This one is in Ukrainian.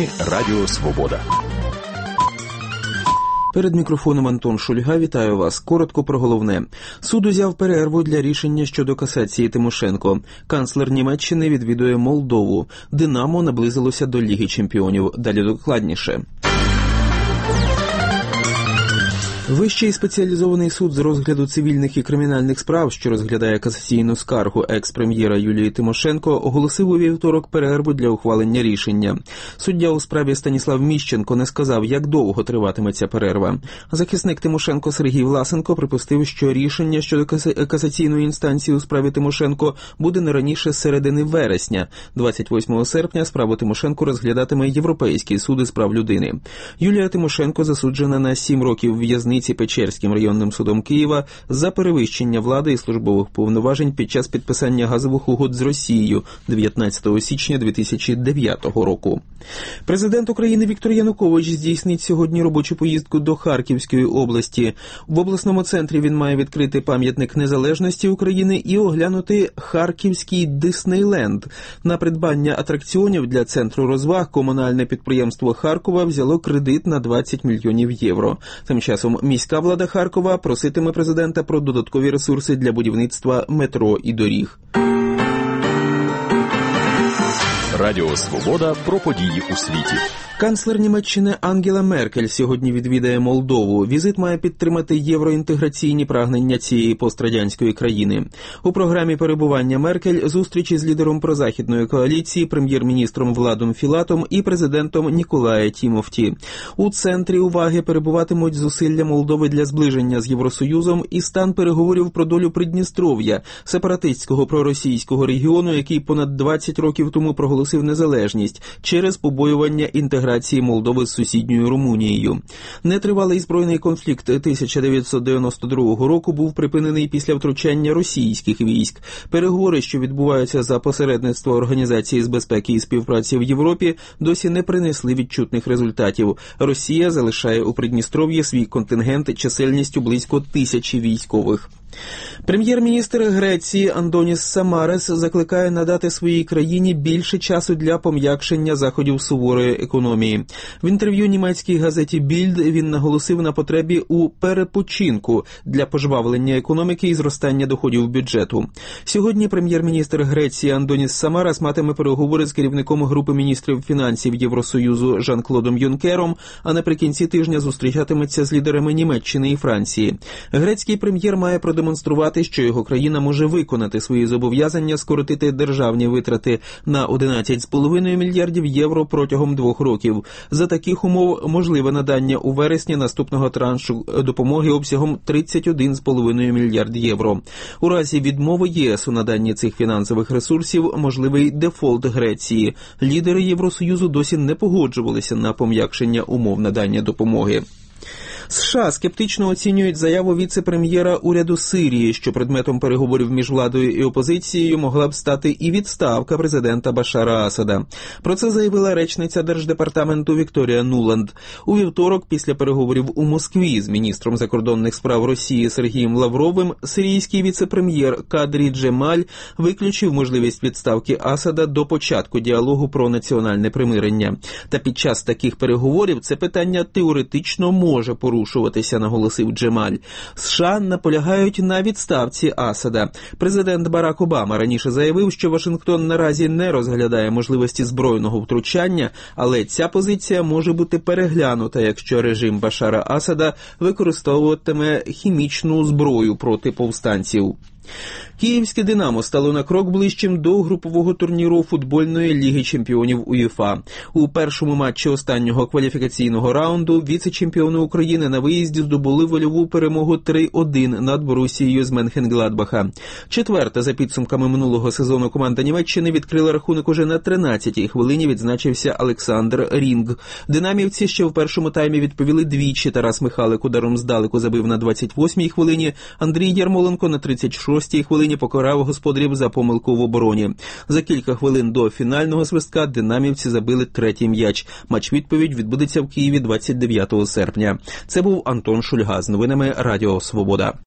Новини Радіо Свобода. Перед мікрофоном Антон Шульга. Вітаю вас. Коротко про головне. Суд узяв перерву для рішення щодо касації Тимошенко. Канцлер Німеччини відвідує Молдову. Динамо наблизилося до Ліги чемпіонів. Далі докладніше. Вищий спеціалізований суд з розгляду цивільних і кримінальних справ, що розглядає касаційну скаргу екс-прем'єра Юлії Тимошенко, оголосив у вівторок перерву для ухвалення рішення. Суддя у справі Станіслав Міщенко не сказав, як довго триватиме ця перерва. Захисник Тимошенко Сергій Власенко припустив, що рішення щодо касаційної інстанції у справі Тимошенко буде не раніше середини вересня. 28 серпня справу Тимошенко розглядатиме Європейський суд із прав людини. Юлія Тимошенко засуджена на 7 років в'язниці Печерським районним судом Києва за перевищення влади і службових повноважень під час підписання газових угод з Росією 19 січня 2009 року. Президент України Віктор Янукович здійснить сьогодні робочу поїздку до Харківської області. В обласному центрі він має відкрити пам'ятник незалежності України і оглянути Харківський Диснейленд. На придбання атракціонів для центру розваг комунальне підприємство Харкова взяло кредит на 20 мільйонів євро. Тим часом міська влада Харкова проситиме президента про додаткові ресурси для будівництва метро і доріг. Радіо Свобода про події у світі. Канцлер Німеччини Ангела Меркель сьогодні відвідає Молдову. Візит має підтримати євроінтеграційні прагнення цієї пострадянської країни. У програмі перебування Меркель зустрічі з лідером прозахідної коаліції, прем'єр-міністром Владом Філатом і президентом Ніколая Тімофті. У центрі уваги перебуватимуть зусилля Молдови для зближення з Євросоюзом і стан переговорів про долю Придністров'я, сепаратистського проросійського регіону, який понад 20 років тому проголосив незалежність через побоювання інтеграції Молдови з сусідньою Румунією. Нетривалий збройний конфлікт 1992 року був припинений після втручання російських військ. Переговори, що відбуваються за посередництва Організації з безпеки і співпраці в Європі, досі не принесли відчутних результатів. Росія залишає у Придністров'ї свій контингент чисельністю близько 1000 військових. Прем'єр-міністр Греції Андонис Самарес закликає надати своїй країні більше часу для пом'якшення заходів суворої економії. В інтерв'ю німецькій газеті «Більд» він наголосив на потребі у перепочинку для пожвавлення економіки і зростання доходів бюджету. Сьогодні прем'єр-міністр Греції Андонис Самарес матиме переговори з керівником групи міністрів фінансів Євросоюзу Жан-Клодом Юнкером, а наприкінці тижня зустрічатиметься з лідерами Німеччини і Франції. Грецький прем'єр має продемонструвати, що його країна може виконати свої зобов'язання скоротити державні витрати на 11,5 мільярдів євро протягом 2 років. За таких умов можливе надання у вересні наступного траншу допомоги обсягом 31,5 мільярд євро. У разі відмови ЄС у наданні цих фінансових ресурсів можливий дефолт Греції. Лідери Євросоюзу досі не погоджувалися на пом'якшення умов надання допомоги. США скептично оцінюють заяву віце-прем'єра уряду Сирії, що предметом переговорів між владою і опозицією могла б стати і відставка президента Башара Асада. Про це заявила речниця Держдепартаменту Вікторія Нуланд. У вівторок, після переговорів у Москві з міністром закордонних справ Росії Сергієм Лавровим, сирійський віце-прем'єр Кадрі Джемаль виключив можливість відставки Асада до початку діалогу про національне примирення. Та під час таких переговорів це питання теоретично може порушуватися, наголосив Джемаль. США наполягають на відставці Асада. Президент Барак Обама раніше заявив, що Вашингтон наразі не розглядає можливості збройного втручання, але ця позиція може бути переглянута, якщо режим Башара Асада використовуватиме хімічну зброю проти повстанців. Київське «Динамо» стало на крок ближчим до групового турніру футбольної Ліги чемпіонів УЄФА. У першому матчі останнього кваліфікаційного раунду віце-чемпіони України на виїзді здобули вольову перемогу 3-1 над Борусією з Менхенгладбаха. Четверта за підсумками минулого сезону команда Німеччини відкрила рахунок уже на 13-й хвилині, відзначився Олександр Рінг. Динамівці ще в першому таймі відповіли двічі. Тарас Михалик ударом здалеку забив на 28-й хвилині, Андрій Ярмоленко на 36-й хвилині покарав господарів за помилку в обороні. За кілька хвилин до фінального свистка динамівці забили третій м'яч. Матч-відповідь відбудеться в Києві 29 серпня. Це був Антон Шульга з новинами Радіо Свобода.